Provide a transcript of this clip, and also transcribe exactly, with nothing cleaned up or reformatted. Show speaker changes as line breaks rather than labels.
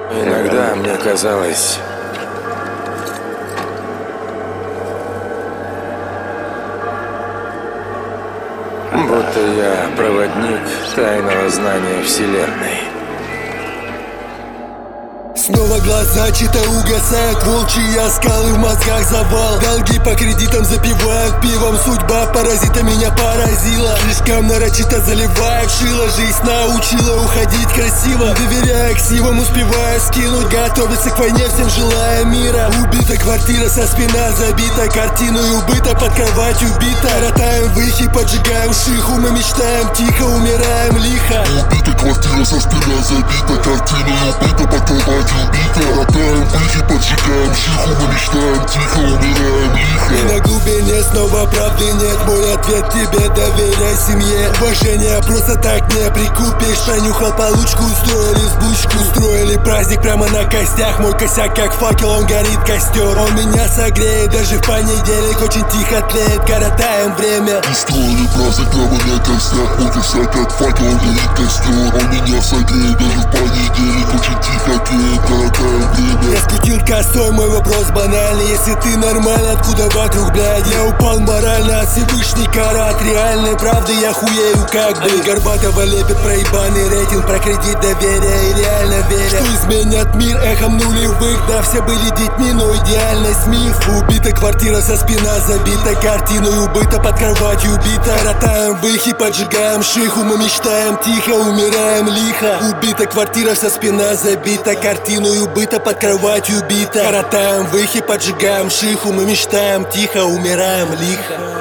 Иногда мне казалось, будто я проводник тайного знания Вселенной.
Снова глаза чьи-то угасают, волчьи скалы в мозгах завал. Долги по кредитам запивают пивом, судьба паразита меня поразила. Слишком нарочито заливает шило, жизнь научила уходить красиво. Доверяя ксивам, успевая скинуть, готовиться к войне, всем желая мира. Убита квартира, со спина забита, картину и убыта, под кроватью бита. Коротаем выхи, поджигаем шиху, мы мечтаем тихо, умираем лихо.
Убита квартира, со спина забита, картину и убыта, под кроватью убита. Коротаем выхи, поджигаем шиху, мы мечтаем тихо, умираем лихо.
И на глубине снова правды нет, мой ответ тебе: доверяй семье. Уважение просто так не прикупишь. Пронюхал получку, устроили сбучку, устроили праздник прямо на костях. Мой косяк как факел, он горит костер. Он меня согреет, даже в понедельник очень тихо тлеет. Коротаем время.
Устроили праздник прямо на костях. Мой косяк как факел, он горит костер. Он меня согреет, даже в понедельник очень тихо тлеет. Коротаем время.
Я скрутил косой, мой вопрос банальный: если ты нормальный, откуда вокруг, блядь? Я упал морально от Всевышний карат. Реальной правды я хуею как бы. Они Горбатова лепят про ебаный рейтинг, про кредит доверия и реально верят, что изменят мир эхом нулевых. Да, все были детьми, но идеальность миф. Убита квартира, со спина забита, картину и убыта, под кроватью убита. Коротаем выхи, поджигаем шиху, мы мечтаем тихо, умираем лихо. Убита квартира, со спина забита, картину и убыта, под кроватью убита. Коротаем выхи, поджигаем шиху, мы мечтаем тихо, умираем лихо.